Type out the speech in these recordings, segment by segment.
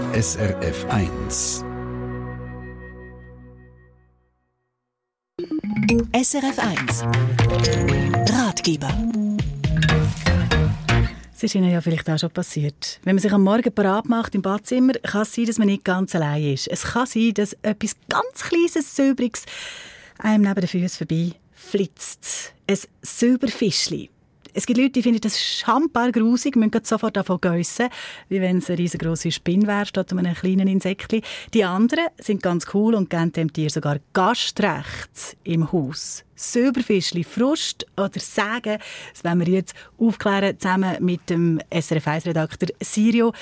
SRF 1. SRF 1 Ratgeber. Es ist Ihnen ja vielleicht auch schon passiert. Wenn man sich am Morgen parat macht im Badzimmer, kann es sein, dass man nicht ganz allein ist. Es kann sein, dass etwas ganz Kleines, Silbriges einem neben den Füßen vorbei flitzt. Ein Silberfischli. Es gibt Leute, die finden das schambar grusig, müssen sofort davon geissen, wie wenn es eine riesengroße Spinne wäre, statt einem kleinen Insektchen. Die anderen sind ganz cool und geben dem Tier sogar Gastrecht im Haus. Silberfischli, Frust oder Sagen, das wollen wir jetzt aufklären, zusammen mit dem SRF1-Redakteur Sirio.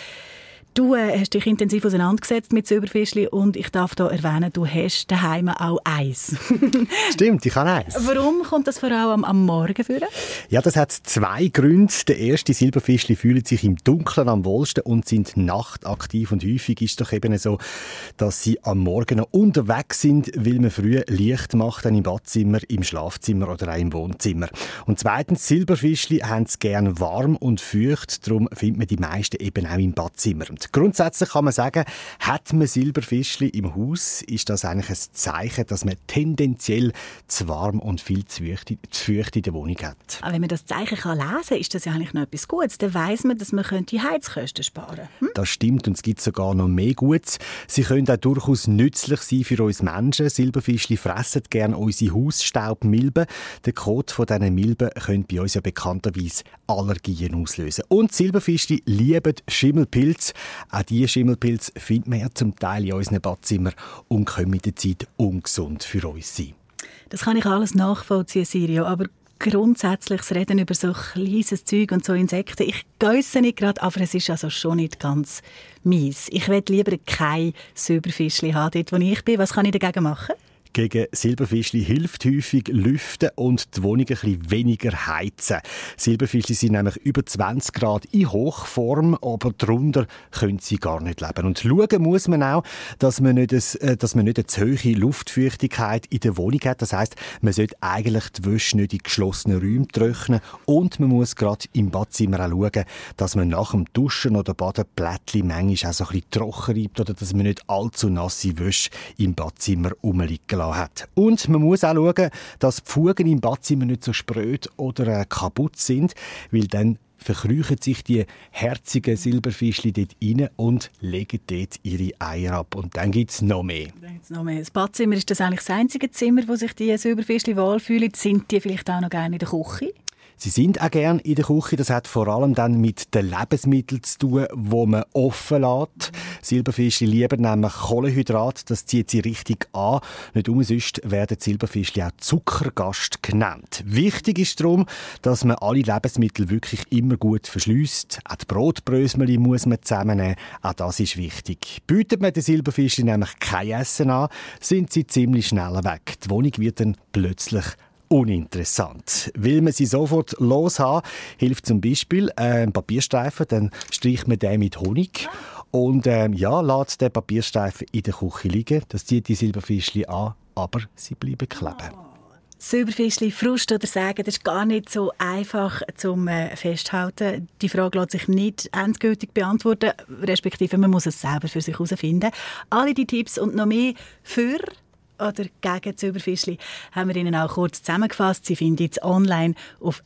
Du hast dich intensiv auseinandergesetzt mit Silberfischli und ich darf hier erwähnen, du hast daheim auch eins. Stimmt, ich habe eins. Warum kommt das vor allem am Morgen vor? Ja, das hat zwei Gründe. Der erste, Silberfischli fühlen sich im Dunkeln am wohlsten und sind nachtaktiv. Und häufig ist es doch eben so, dass sie am Morgen noch unterwegs sind, weil man früh Licht macht, dann im Badzimmer, im Schlafzimmer oder auch im Wohnzimmer. Und zweitens, Silberfischli haben es gerne warm und feucht, darum findet man die meisten eben auch im Badzimmer. Und grundsätzlich kann man sagen, hat man Silberfischli im Haus, ist das eigentlich ein Zeichen, dass man tendenziell zu warm und viel zu feucht in der Wohnung hat. Aber wenn man das Zeichen lesen kann, ist das ja eigentlich noch etwas Gutes. Dann weiss man, dass man die Heizkosten sparen könnte. Das stimmt und es gibt sogar noch mehr Gutes. Sie können auch durchaus nützlich sein für uns Menschen. Silberfischli fressen gerne unsere Hausstaubmilben. Der Kot von diesen Milben könnte bei uns ja bekannterweise Allergien auslösen. Und Silberfischli lieben Schimmelpilze. Auch diese Schimmelpilze findet man ja zum Teil in unseren Badzimmern und können mit der Zeit ungesund für uns sein. Das kann ich alles nachvollziehen, Sirio, aber grundsätzlich das Reden über so kleines Zeug und so Insekten, ich geisse nicht gerade, aber es ist also schon nicht ganz mies. Ich will lieber kein Silberfischli haben, dort wo ich bin. Was kann ich dagegen machen? Gegen Silberfischli hilft häufig Lüften und die Wohnung ein bisschen weniger heizen. Silberfischli sind nämlich über 20 Grad in Hochform, aber darunter können sie gar nicht leben. Und schauen muss man auch, dass man nicht eine zu hohe Luftfeuchtigkeit in der Wohnung hat. Das heisst, man sollte eigentlich die Wäsche nicht in geschlossenen Räumen trocknen und man muss gerade im Badzimmer auch schauen, dass man nach dem Duschen oder Baden Plättchen manchmal auch so ein bisschen trocken reibt oder dass man nicht allzu nasse Wäsche im Badzimmer rumliegen hat. Und man muss auch schauen, dass die Fugen im Badzimmer nicht so spröd oder kaputt sind, weil dann verkriechen sich die herzigen Silberfischli dort rein und legen dort ihre Eier ab. Und dann gibt es noch mehr. Das Badzimmer, ist das eigentlich das einzige Zimmer, wo sich die Silberfischli wohlfühlen? Sind die vielleicht auch noch gerne in der Küche? Sie sind auch gerne in der Küche. Das hat vor allem dann mit den Lebensmitteln zu tun, die man offen lässt. Silberfischli lieben nämlich Kohlenhydrat. Das zieht sie richtig an. Nicht umsonst werden Silberfischli auch Zuckergast genannt. Wichtig ist darum, dass man alle Lebensmittel wirklich immer gut verschliesst. Auch die Brotbrösmeli muss man zusammennehmen. Auch das ist wichtig. Bietet man den Silberfischli nämlich kein Essen an, sind sie ziemlich schnell weg. Die Wohnung wird dann plötzlich uninteressant. Will man sie sofort loshaben, hilft zum Beispiel ein Papierstreifen, dann streicht man den mit Honig und lässt den Papierstreifen in der Küche liegen. Das zieht die Silberfischli an, aber sie bleiben kleben. Silberfischli, Frust oder Sagen, das ist gar nicht so einfach zum Festhalten. Die Frage lässt sich nicht endgültig beantworten, respektive man muss es selber für sich herausfinden. Alle die Tipps und noch mehr für oder gegen Silberfischli haben wir Ihnen auch kurz zusammengefasst. Sie finden jetzt online auf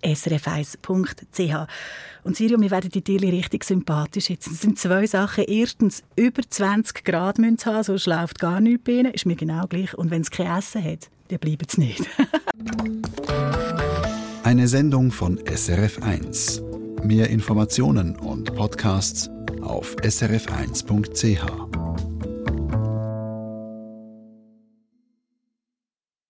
srf1.ch. Und Sirio, wir werden die Tiere richtig sympathisch jetzt. Es sind zwei Sachen. Erstens, über 20 Grad müssen sie haben, sonst läuft gar nichts bei ihnen. Ist mir genau gleich. Und wenn es kein Essen hat, dann bleiben sie nicht. Eine Sendung von SRF 1. Mehr Informationen und Podcasts auf srf1.ch.